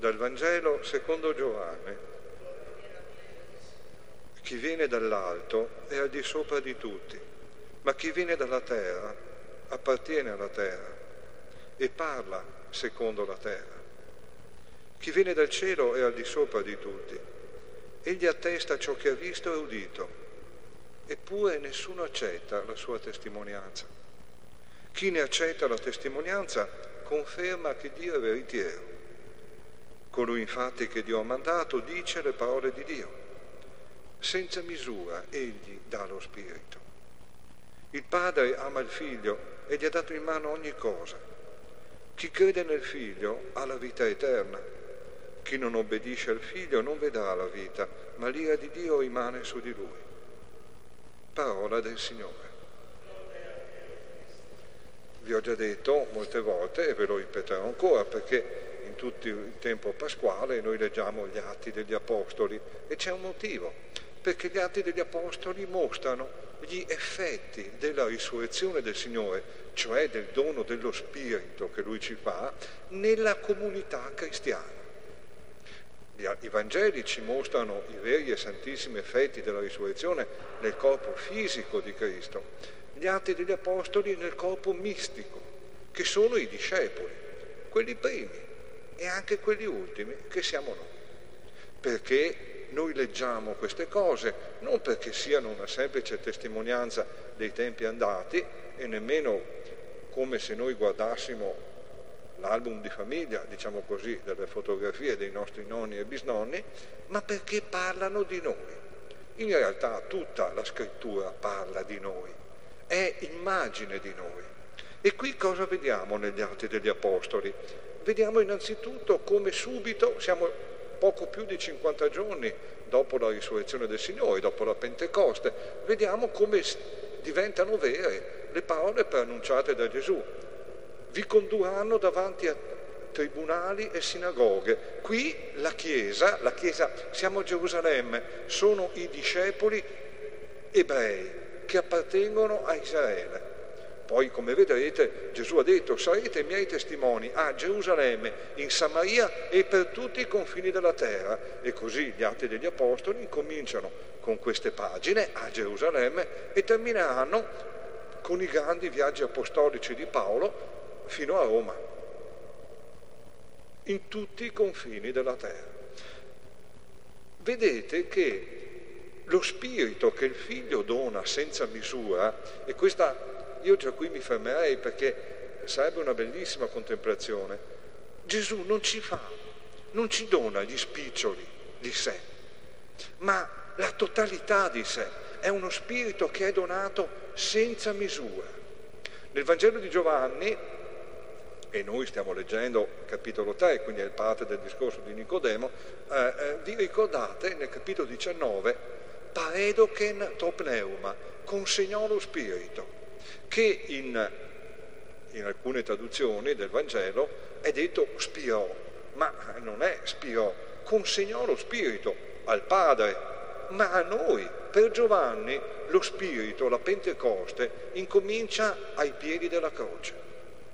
Dal Vangelo secondo Giovanni. Chi viene dall'alto è al di sopra di tutti, ma chi viene dalla terra appartiene alla terra e parla secondo la terra. Chi viene dal cielo è al di sopra di tutti. Egli attesta ciò che ha visto e udito, eppure nessuno accetta la sua testimonianza. Chi ne accetta la testimonianza conferma che Dio è veritiero. Colui infatti che Dio ha mandato dice le parole di Dio. Senza misura egli dà lo Spirito. Il Padre ama il Figlio e gli ha dato in mano ogni cosa. Chi crede nel Figlio ha la vita eterna. Chi non obbedisce al Figlio non vedrà la vita, ma l'ira di Dio rimane su di lui. Parola del Signore. Vi ho già detto molte volte e ve lo ripeterò ancora perché in tutto il tempo pasquale noi leggiamo gli Atti degli Apostoli e c'è un motivo, perché gli Atti degli Apostoli mostrano gli effetti della risurrezione del Signore, cioè del dono dello Spirito che Lui ci fa nella comunità cristiana. I Vangeli ci mostrano i veri e santissimi effetti della risurrezione nel corpo fisico di Cristo, gli Atti degli Apostoli nel corpo mistico, che sono i discepoli, quelli primi e anche quelli ultimi, che siamo noi. Perché noi leggiamo queste cose, non perché siano una semplice testimonianza dei tempi andati e nemmeno come se noi guardassimo l'album di famiglia, diciamo così, delle fotografie dei nostri nonni e bisnonni, ma perché parlano di noi. In realtà tutta la scrittura parla di noi, è immagine di noi. E qui cosa vediamo negli Atti degli Apostoli? Vediamo innanzitutto come subito, siamo poco più di 50 giorni dopo la risurrezione del Signore, dopo la Pentecoste, vediamo come diventano vere le parole pronunciate da Gesù. Vi condurranno davanti a tribunali e sinagoghe. Qui la Chiesa, siamo a Gerusalemme, sono i discepoli ebrei che appartengono a Israele. Poi, come vedrete, Gesù ha detto: sarete miei testimoni a Gerusalemme, in Samaria e per tutti i confini della terra. E così gli Atti degli Apostoli cominciano con queste pagine a Gerusalemme e termineranno con i grandi viaggi apostolici di Paolo fino a Roma, in tutti i confini della terra. Vedete che lo Spirito che il Figlio dona senza misura, e questa io già qui mi fermerei perché sarebbe una bellissima contemplazione, Gesù non ci dona gli spiccioli di sé, ma la totalità di sé. È uno Spirito che è donato senza misura. Nel Vangelo di Giovanni, e noi stiamo leggendo capitolo 3, quindi è parte del discorso di Nicodemo, vi ricordate nel capitolo 19, paredoken to pneuma, consegnò lo Spirito, che in alcune traduzioni del Vangelo è detto spirò, ma non è spirò, consegnò lo Spirito al Padre, ma a noi. Per Giovanni lo Spirito, la Pentecoste, incomincia ai piedi della croce.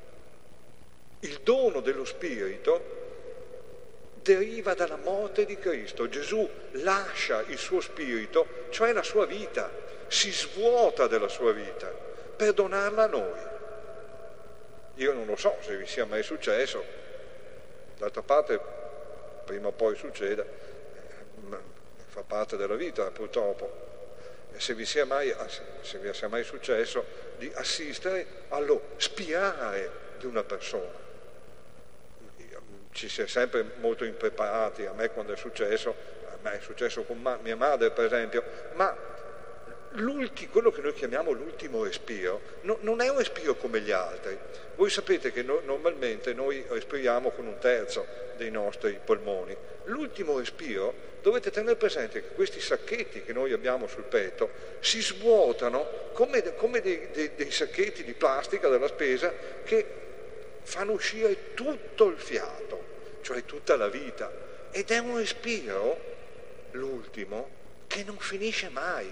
Il dono dello Spirito deriva dalla morte di Cristo. Gesù lascia il suo Spirito, cioè la sua vita, si svuota della sua vita per donarla a noi. Io non lo so se vi sia mai successo, d'altra parte prima o poi succede, fa parte della vita purtroppo. E se vi sia mai successo di assistere allo spirare di una persona. Ci si è sempre molto impreparati, a me quando è successo con mia madre per esempio, ma quello che noi chiamiamo l'ultimo respiro non è un respiro come gli altri. Voi sapete che normalmente noi respiriamo con 1/3 dei nostri polmoni. L'ultimo respiro, dovete tenere presente che questi sacchetti che noi abbiamo sul petto si svuotano come dei sacchetti di plastica della spesa che fanno uscire tutto il fiato, cioè tutta la vita. Ed è un respiro, l'ultimo, che non finisce mai.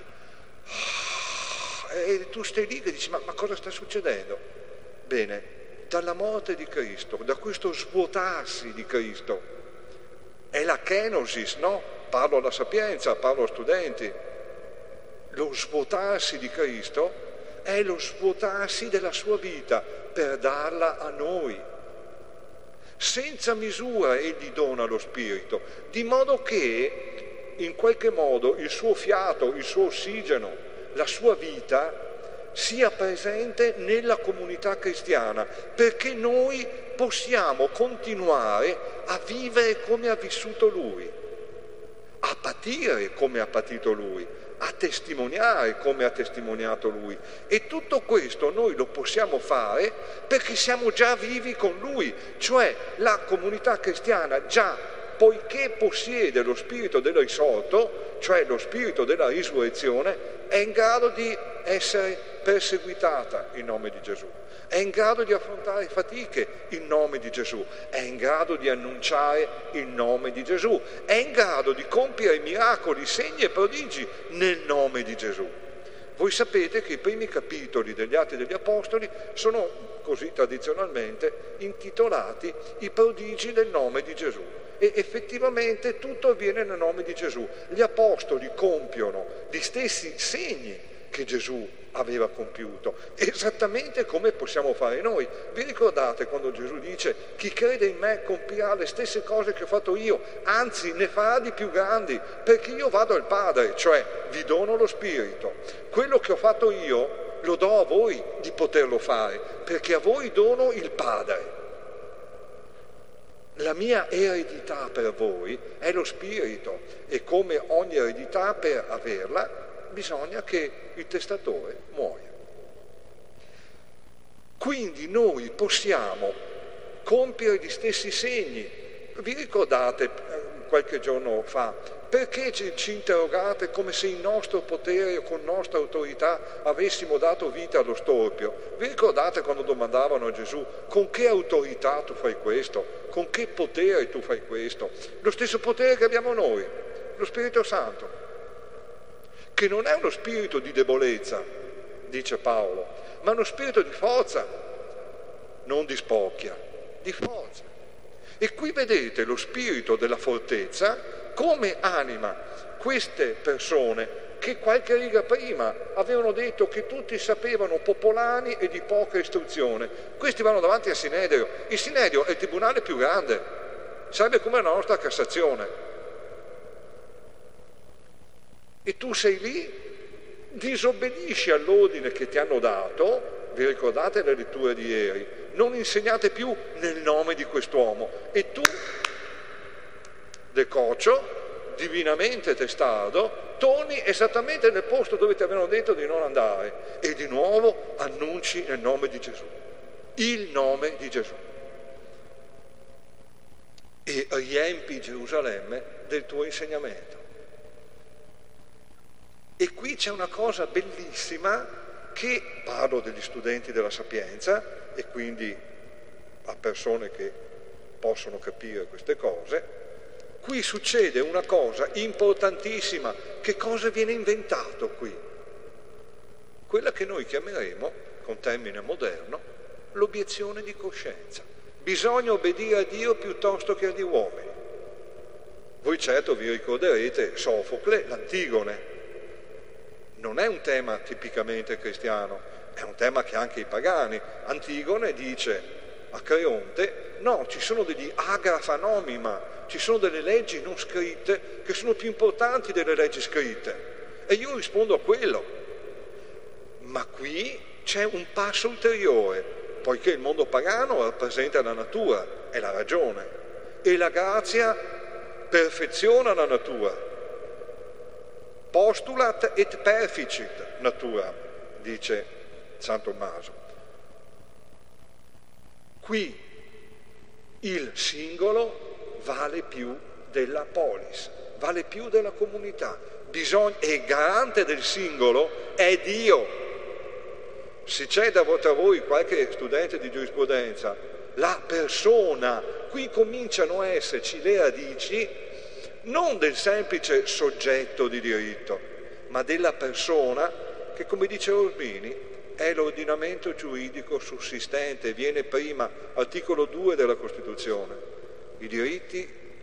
E tu stai lì e dici: ma cosa sta succedendo? Bene, dalla morte di Cristo, da questo svuotarsi di Cristo, è la kenosis, no? Parlo alla Sapienza, parlo a studenti. Lo svuotarsi di Cristo è lo svuotarsi della sua vita per darla a noi. Senza misura egli dona lo Spirito, di modo che in qualche modo il suo fiato, il suo ossigeno, la sua vita sia presente nella comunità cristiana, perché noi possiamo continuare a vivere come ha vissuto Lui, a patire come ha patito Lui, a testimoniare come ha testimoniato Lui. E tutto questo noi lo possiamo fare perché siamo già vivi con Lui, cioè la comunità cristiana già, poiché possiede lo spirito del risorto, cioè lo spirito della risurrezione, è in grado di essere perseguitata in nome di Gesù, è in grado di affrontare fatiche in nome di Gesù, è in grado di annunciare il nome di Gesù, è in grado di compiere miracoli, segni e prodigi nel nome di Gesù. Voi sapete che i primi capitoli degli Atti degli Apostoli sono, così tradizionalmente, intitolati I prodigi del nome di Gesù. E effettivamente tutto avviene nel nome di Gesù. Gli Apostoli compiono gli stessi segni che Gesù aveva compiuto, esattamente come possiamo fare noi. Vi ricordate quando Gesù dice: chi crede in me compirà le stesse cose che ho fatto io, anzi ne farà di più grandi, perché io vado al Padre, cioè vi dono lo Spirito. Quello che ho fatto io lo do a voi di poterlo fare, perché a voi dono il Padre. La mia eredità per voi è lo Spirito, e come ogni eredità, per averla bisogna che il testatore muoia. Quindi noi possiamo compiere gli stessi segni. Vi ricordate qualche giorno fa, perché ci interrogate come se in nostro potere o con nostra autorità avessimo dato vita allo storpio? Vi ricordate quando domandavano a Gesù: con che autorità tu fai questo? Con che potere tu fai questo? Lo stesso potere che abbiamo noi, lo Spirito Santo, che non è uno spirito di debolezza, dice Paolo, ma uno spirito di forza, non di spocchia, di forza. E qui vedete lo spirito della fortezza come anima queste persone che qualche riga prima avevano detto che tutti sapevano popolani e di poca istruzione. Questi vanno davanti al Sinedrio. Il Sinedrio è il tribunale più grande, sarebbe come la nostra Cassazione. E tu sei lì, disobbedisci all'ordine che ti hanno dato. Vi ricordate le letture di ieri? Non insegnate più nel nome di quest'uomo. E tu, decocio, divinamente testardo, torni esattamente nel posto dove ti avevano detto di non andare e di nuovo annunci nel nome di Gesù, il nome di Gesù, e riempi Gerusalemme del tuo insegnamento. E qui c'è una cosa bellissima, che parlo degli studenti della Sapienza e quindi a persone che possono capire queste cose. Qui succede una cosa importantissima. Che cosa viene inventato qui? Quella che noi chiameremo, con termine moderno, l'obiezione di coscienza. Bisogna obbedire a Dio piuttosto che agli uomini. Voi certo vi ricorderete Sofocle, l'Antigone. Non è un tema tipicamente cristiano, è un tema che anche i pagani. Antigone dice a Creonte: no, ci sono degli agrafa nomima, ci sono delle leggi non scritte che sono più importanti delle leggi scritte. E io rispondo a quello. Ma qui c'è un passo ulteriore, poiché il mondo pagano rappresenta la natura, è la ragione, e la grazia perfeziona la natura. Postulat et perficit natura, dice San Tommaso. Qui il singolo vale più della polis, vale più della comunità. E garante del singolo è Dio. Se c'è tra voi qualche studente di giurisprudenza, la persona, qui cominciano a esserci le radici non del semplice soggetto di diritto, ma della persona che, come dice Orbini, è l'ordinamento giuridico sussistente, viene prima, articolo 2 della Costituzione. I diritti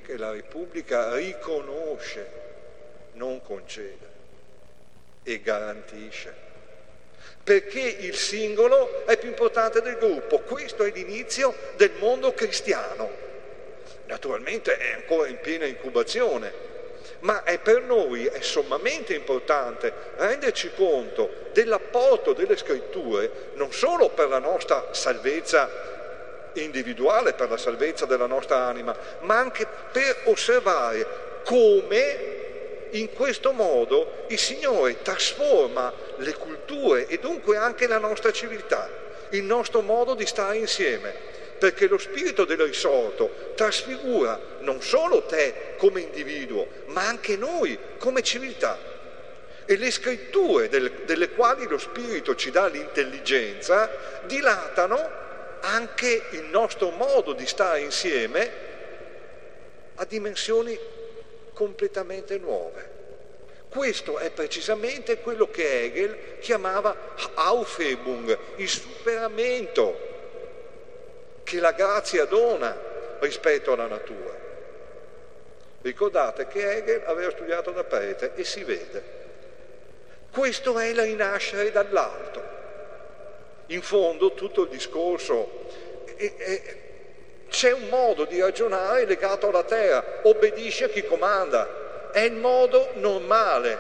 che la Repubblica riconosce, non concede e garantisce, perché il singolo è più importante del gruppo. Questo è l'inizio del mondo cristiano. Naturalmente è ancora in piena incubazione, ma per noi è sommamente importante renderci conto dell'apporto delle scritture non solo per la nostra salvezza individuale, per la salvezza della nostra anima, ma anche per osservare come in questo modo il Signore trasforma le culture e dunque anche la nostra civiltà, il nostro modo di stare insieme, perché lo spirito del risorto trasfigura non solo te come individuo, ma anche noi come civiltà. E le scritture delle quali lo spirito ci dà l'intelligenza dilatano anche il nostro modo di stare insieme a dimensioni completamente nuove. Questo è precisamente quello che Hegel chiamava Aufhebung, il superamento che la grazia dona rispetto alla natura. Ricordate che Hegel aveva studiato da prete e si vede. Questo è il rinascere dall'alto. In fondo tutto il discorso c'è un modo di ragionare legato alla terra, obbedisce a chi comanda, è il modo normale.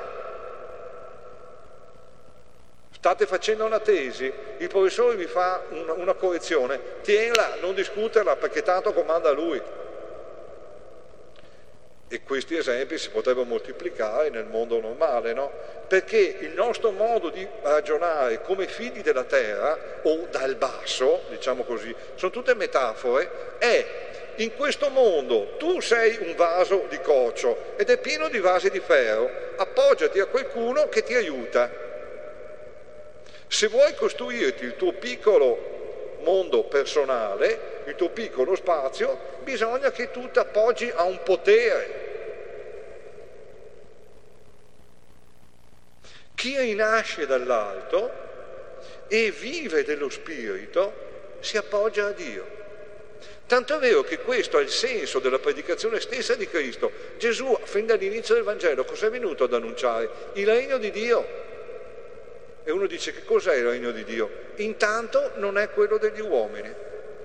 State facendo una tesi, il professore vi fa una correzione, tienila, non discuterla perché tanto comanda lui. E questi esempi si potrebbero moltiplicare nel mondo normale, no? Perché il nostro modo di ragionare come figli della terra, o dal basso, diciamo così, sono tutte metafore, è in questo mondo tu sei un vaso di coccio ed è pieno di vasi di ferro, appoggiati a qualcuno che ti aiuta. Se vuoi costruirti il tuo piccolo mondo personale, il tuo piccolo spazio, bisogna che tu ti appoggi a un potere. Chi rinasce dall'alto e vive dello spirito si appoggia a Dio. Tanto è vero che questo è il senso della predicazione stessa di Cristo. Gesù, fin dall'inizio del Vangelo, cosa è venuto ad annunciare? Il regno di Dio. E uno dice: che cos'è il regno di Dio? Intanto non è quello degli uomini,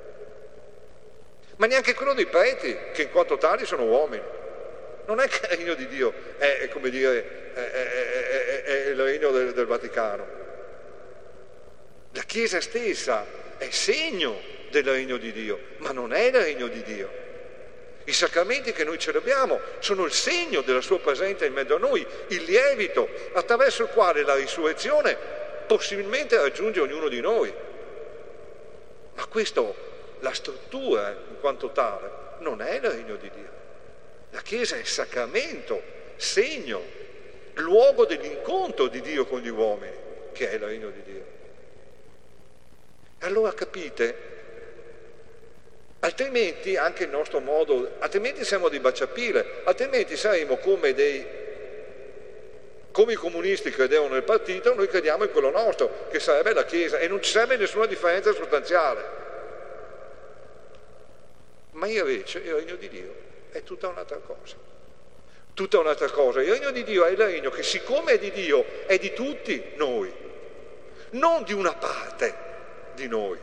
ma neanche quello dei preti, che in quanto tali sono uomini. Non è che il regno di Dio è come dire, è il regno del Vaticano. La Chiesa stessa è segno del regno di Dio, ma non è il regno di Dio. I sacramenti che noi celebriamo sono il segno della sua presenza in mezzo a noi, il lievito attraverso il quale la risurrezione possibilmente raggiunge ognuno di noi. Ma questo, la struttura in quanto tale, non è il regno di Dio. La Chiesa è sacramento, segno, luogo dell'incontro di Dio con gli uomini, che è il regno di Dio. Allora capite? Altrimenti anche il nostro modo, altrimenti siamo dei baciapile, altrimenti saremo come i comunisti credevano nel partito, noi crediamo in quello nostro, che sarebbe la Chiesa, e non ci sarebbe nessuna differenza sostanziale. Ma invece il regno di Dio è tutta un'altra cosa. Tutta un'altra cosa. Il regno di Dio è il regno che, siccome è di Dio, è di tutti noi, non di una parte di noi.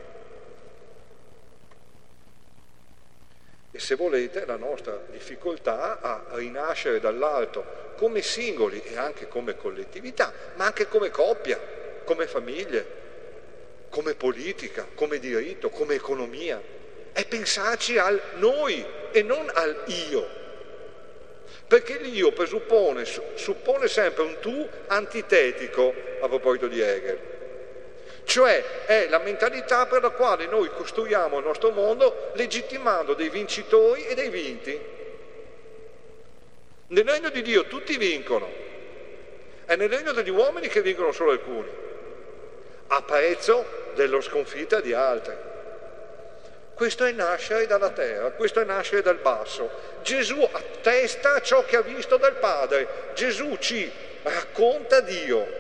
E se volete, la nostra difficoltà a rinascere dall'alto come singoli e anche come collettività, ma anche come coppia, come famiglie, come politica, come diritto, come economia, è pensarci al noi e non al io. Perché l'io suppone sempre un tu antitetico, a proposito di Hegel. Cioè è la mentalità per la quale noi costruiamo il nostro mondo legittimando dei vincitori e dei vinti. Nel regno di Dio tutti vincono, è nel regno degli uomini che vincono solo alcuni, a prezzo della sconfitta di altri. Questo è nascere dalla terra, questo è nascere dal basso. Gesù attesta ciò che ha visto dal Padre, Gesù ci racconta Dio.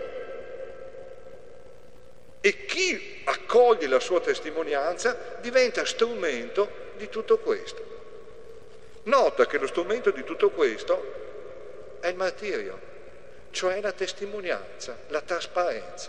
E chi accoglie la sua testimonianza diventa strumento di tutto questo. Nota che lo strumento di tutto questo è il martirio, cioè la testimonianza, la trasparenza,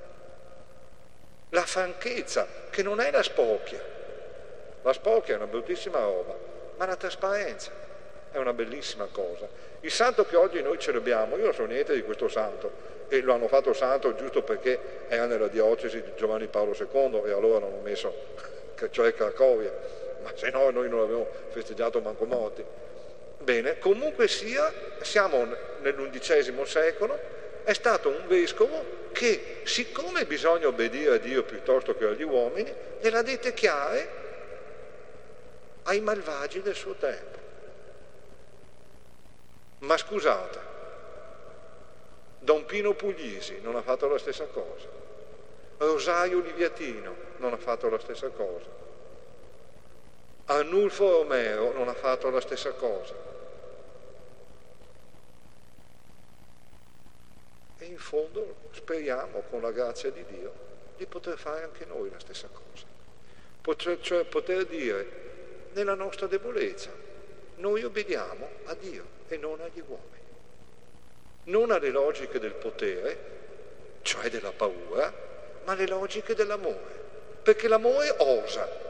la franchezza, che non è la spocchia. La spocchia è una bruttissima roba, ma la trasparenza è una bellissima cosa. Il santo che oggi noi celebriamo, io non so niente di questo santo, e lo hanno fatto santo giusto perché era nella diocesi di Giovanni Paolo II e allora l'hanno messo, cioè Cracovia, ma se no noi non l'abbiamo festeggiato manco morti. Bene, comunque sia, siamo nell'undicesimo secolo, è stato un vescovo che, siccome bisogna obbedire a Dio piuttosto che agli uomini, gliela dette chiare ai malvagi del suo tempo. Ma scusate, Don Pino Puglisi non ha fatto la stessa cosa, Rosario Liviatino non ha fatto la stessa cosa, Arnulfo Romero non ha fatto la stessa cosa. E in fondo speriamo, con la grazia di Dio, di poter fare anche noi la stessa cosa. Cioè poter dire, nella nostra debolezza, noi obbediamo a Dio e non agli uomini. Non alle logiche del potere, cioè della paura, ma alle logiche dell'amore. Perché l'amore osa.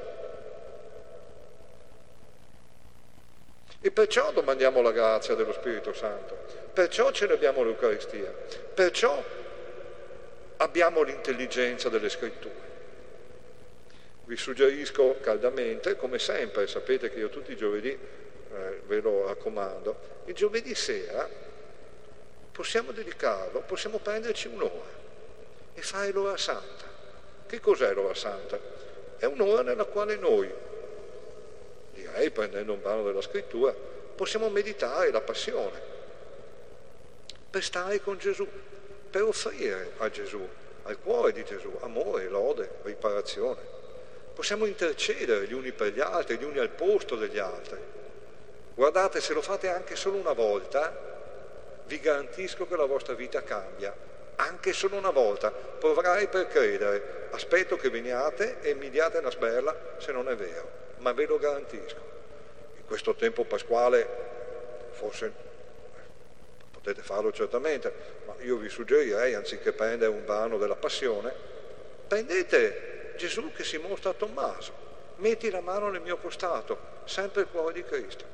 E perciò domandiamo la grazia dello Spirito Santo, perciò celebriamo l'Eucaristia, perciò abbiamo l'intelligenza delle Scritture. Vi suggerisco caldamente, come sempre, sapete che io tutti i giovedì, ve lo raccomando, il giovedì sera possiamo dedicarlo, possiamo prenderci un'ora e fare l'ora santa. Che cos'è l'ora santa? È un'ora nella quale noi, direi prendendo un brano della scrittura, possiamo meditare la passione, per stare con Gesù, per offrire a Gesù, al cuore di Gesù, amore, lode, riparazione. Possiamo intercedere gli uni per gli altri, gli uni al posto degli altri. Guardate, se lo fate anche solo una volta, vi garantisco che la vostra vita cambia, anche solo una volta. Provai per credere, aspetto che veniate e mi diate una sberla se non è vero, ma ve lo garantisco. In questo tempo pasquale, forse potete farlo certamente, ma io vi suggerirei, anziché prendere un brano della passione, prendete Gesù che si mostra a Tommaso, metti la mano nel mio costato, sempre il cuore di Cristo.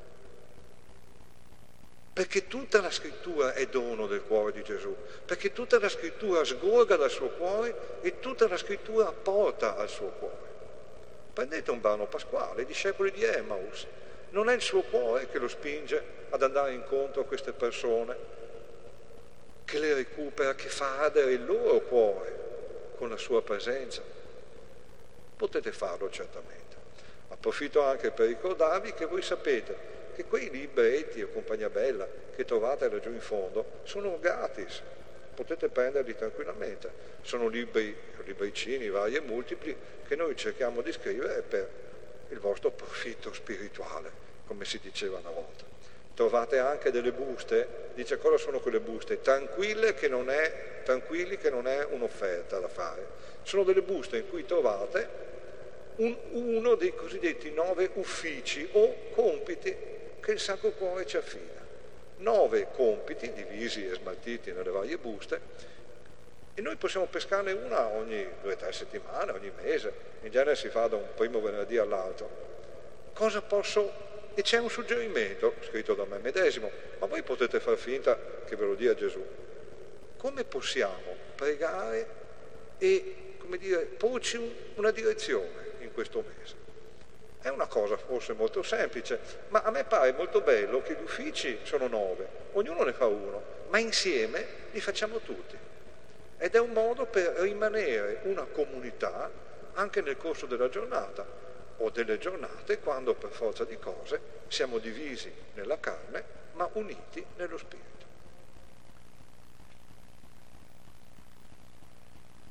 Perché tutta la scrittura è dono del cuore di Gesù, perché tutta la scrittura sgorga dal suo cuore e tutta la scrittura porta al suo cuore. Prendete un brano pasquale, i discepoli di Emmaus, non è il suo cuore che lo spinge ad andare incontro a queste persone, che le recupera, che fa ardere il loro cuore con la sua presenza. Potete farlo certamente. Approfitto anche per ricordarvi che voi sapete che quei libretti o compagnia bella che trovate laggiù in fondo sono gratis, potete prenderli tranquillamente, sono libri, libricini vari e multipli che noi cerchiamo di scrivere per il vostro profitto spirituale, come si diceva una volta. Trovate anche delle buste, dice cosa sono quelle buste? Tranquilli che non è un'offerta da fare, sono delle buste in cui trovate uno dei cosiddetti 9 uffici o compiti che il Sacro Cuore ci affida. 9 compiti divisi e smaltiti nelle varie buste e noi possiamo pescarne una ogni 2 o 3 settimane, ogni mese, in genere si fa da un primo venerdì all'altro. Cosa posso... E c'è un suggerimento scritto da me medesimo, ma voi potete far finta che ve lo dia Gesù. Come possiamo pregare e, come dire, porci una direzione in questo mese? È una cosa forse molto semplice, ma a me pare molto bello che gli uffici sono 9, ognuno ne fa uno, ma insieme li facciamo tutti. Ed è un modo per rimanere una comunità anche nel corso della giornata o delle giornate, quando per forza di cose siamo divisi nella carne, ma uniti nello spirito.